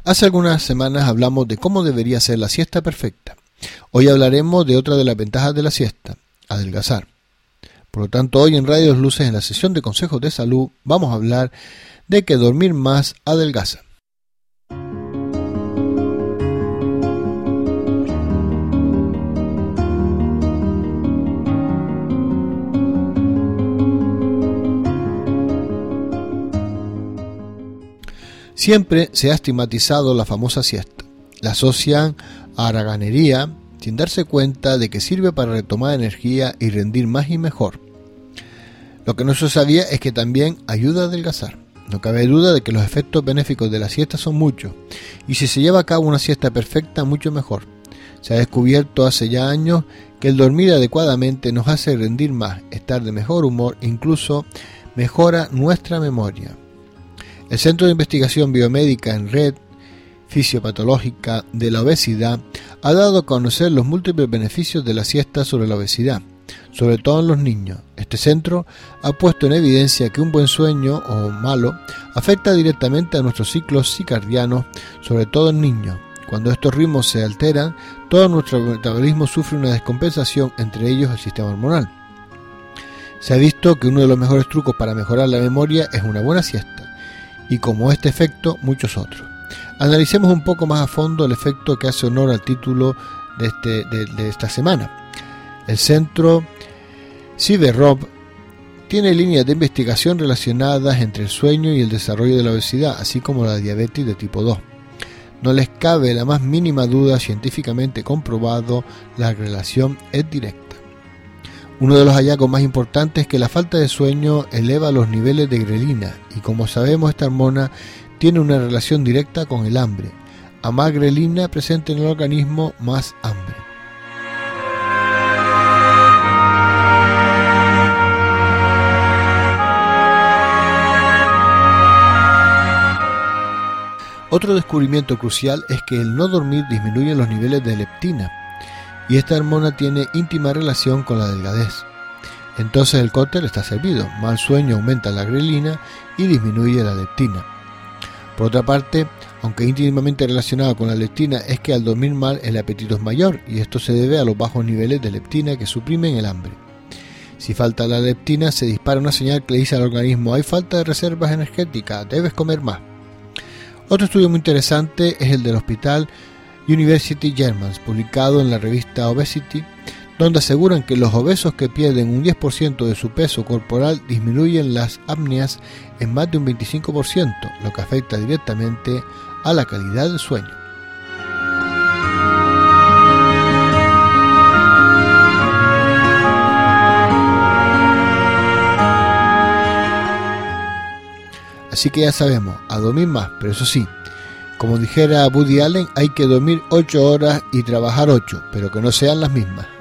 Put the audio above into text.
Hace algunas semanas hablamos de cómo debería ser la siesta perfecta. Hoy hablaremos de otra de las ventajas de la siesta, adelgazar. Por lo tanto, hoy en Radio Dos Luces, en la sesión de consejos de salud, vamos a hablar de que dormir más adelgaza. Siempre se ha estigmatizado la famosa siesta. La asocian a haraganería sin darse cuenta de que sirve para retomar energía y rendir más y mejor. Lo que no se sabía es que también ayuda a adelgazar. No cabe duda de que los efectos benéficos de la siesta son muchos, y si se lleva a cabo una siesta perfecta, mucho mejor. Se ha descubierto hace ya años que el dormir adecuadamente nos hace rendir más, estar de mejor humor e incluso mejora nuestra memoria. El Centro de Investigación Biomédica en Red Fisiopatológica de la Obesidad ha dado a conocer los múltiples beneficios de la siesta sobre la obesidad, sobre todo en los niños. Este centro ha puesto en evidencia que un buen sueño o malo afecta directamente a nuestros ciclos circadianos, sobre todo en niños. Cuando estos ritmos se alteran, todo nuestro metabolismo sufre una descompensación, entre ellos el sistema hormonal. Se ha visto que uno de los mejores trucos para mejorar la memoria es una buena siesta, y como este efecto, muchos otros. Analicemos un poco más a fondo el efecto que hace honor al título de esta semana. El centro CyberRob tiene líneas de investigación relacionadas entre el sueño y el desarrollo de la obesidad, así como la diabetes de tipo 2. No les cabe la más mínima duda, científicamente comprobado, la relación es directa. Uno de los hallazgos más importantes es que la falta de sueño eleva los niveles de grelina, y como sabemos, esta hormona tiene una relación directa con el hambre. A más grelina presente en el organismo, más hambre. Otro descubrimiento crucial es que el no dormir disminuye los niveles de leptina, y esta hormona tiene íntima relación con la delgadez. Entonces el cóctel está servido. Mal sueño aumenta la grelina y disminuye la leptina. Por otra parte, aunque íntimamente relacionado con la leptina, es que al dormir mal el apetito es mayor, y esto se debe a los bajos niveles de leptina que suprimen el hambre. Si falta la leptina, se dispara una señal que le dice al organismo: hay falta de reservas energéticas, debes comer más. Otro estudio muy interesante es el del Hospital University Germans, publicado en la revista Obesity, donde aseguran que los obesos que pierden un 10% de su peso corporal disminuyen las apneas en más de un 25%, lo que afecta directamente a la calidad del sueño. Así que ya sabemos, a dormir más, pero eso sí, como dijera Woody Allen, hay que dormir 8 horas y trabajar 8, pero que no sean las mismas.